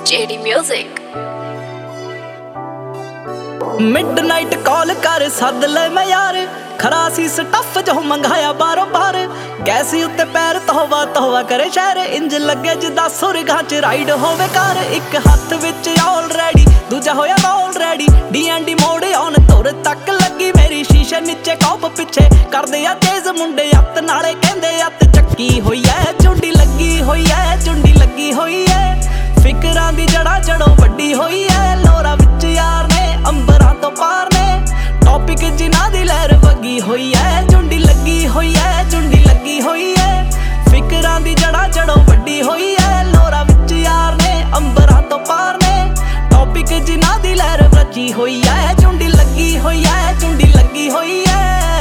JD Music। Midnight call कर सद ले मैं यार, खरा सी स्टफ जो मंगाया बारों बार। गैस उत्ते पैर तोहवा तोहवा करे शहर, इंज लगे जिदा सुरगां च राइड होवे कार। एक हथ विच ऑलरेडी दूजा होया ऑलरेडी, DND मोड ऑन तुर तक लगी मेरी। शीशे नीचे कॉप पिछे करदे आ तेज मुंडे, अत नाले कहंदे अत चक्की होई ऐ। चुंडी लगी होई ऐ, चुंडी लगी होई ऐ, फिकरां दी जड़ा जड़ों वड्डी होई ऐ। लोरा विच यार ने अंबरां तो पार ने, टॉपिक जिन्हां दी लहर वगी होई ऐ। चुंडी लगी होई ऐ, चुंडी लगी होई ऐ, फिकरां दी जड़ा जड़ों वड्डी होई ऐ। लोरा विच यार ने अंबरां तो पार ने, टॉपिक जिन्हां दी लहर वगी होई ऐ। चुंडी लगी होई ऐ, चुंडी लगी होई ऐ।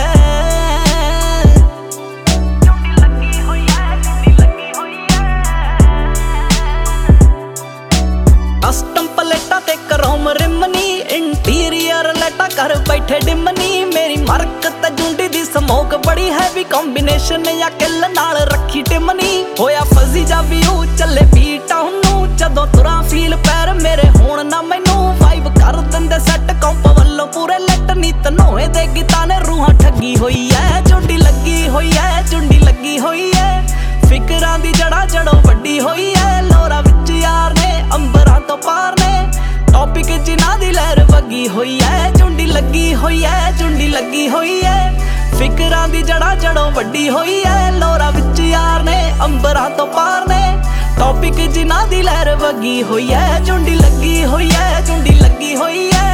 कस्टम प्लेटा ते क्रोम रिमनी, इंटीरियर लेटा कर बैठे डिमनी। मेरी मरक ते जुंडी दी स्मोक बड़ी हैवी कॉम्बिनेशन, या किल नाल रखी टिमनी। होया फजी जा व्यू चले बीट टाउन, जदों तुरां फील पैर मेरे होण ना मैनू। वाइब कर दिंदे सैट कंप वल्लों पूरे लट, नी तनोए दे गीतां ने रूहां ठगी होई ऐ। चुंडी लगी होई ऐ, चुंडी लगी होई ऐ, फिकरां दी जड़ा जड़ों वड्डी होई ऐ। लोरा विच यार ने अंबरां तो पार ने, टॉपिक जिन्हां दी लहर वगी होई ऐ। चुंडी लगी होई ऐ, चुंडी लगी होई ऐ, फिकरां दी जड़ा जड़ों वड्डी होई ऐ। लोरा विच यार ने अंबरां तो पार ने, टॉपिक जिन्हां दी लहर वगी होई ऐ। चुंडी लगी होई ऐ, चुंडी लगी होई ऐ।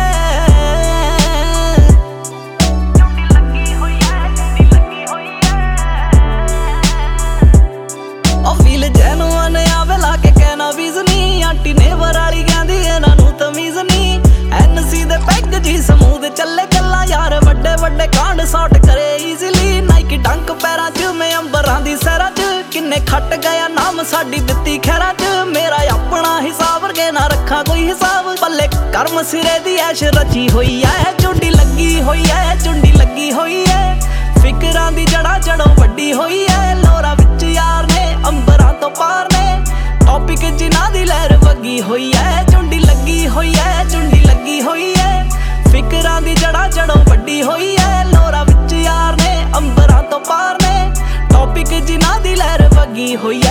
फील जैनुअन आवे लाके कहना वीज नी, आंटी नेवर वाली कहंदी इन्हां नूं तमीज नी। NC दे पैग जी समूद चले गल्लां यार, वड्डे वड्डे कांड सॉट करे ईजिली। नाइकी डंक पैरां च मैं अंबरां दी सैरां च, किन्ने खट गया नाम साडी दित्ती खैरां च। मेरा अपना हिसाब रगे ना रखा कोई हिसाब, पल्ले कर्म सिरे दी ऐश रची होई ऐ। चुंडी लगी होई ऐ, चुंडी लगी होई ऐ, फिकरां दी जड़ा जड़ों वड्डी होई ऐ। लोरा विच यार ने अंबरां तो पार ने, टॉपिक जिन्हां दी लहर वगी होई ऐ। चुंडी लगी होई ऐ, चुंडी लगी होई ऐ, फिकरां दी जड़ा जड़ों वड्डी होई ऐ। लोरा विच यार ने अंबरां तो पार ने, टॉपिक जिन्हां दी लहर वगी होई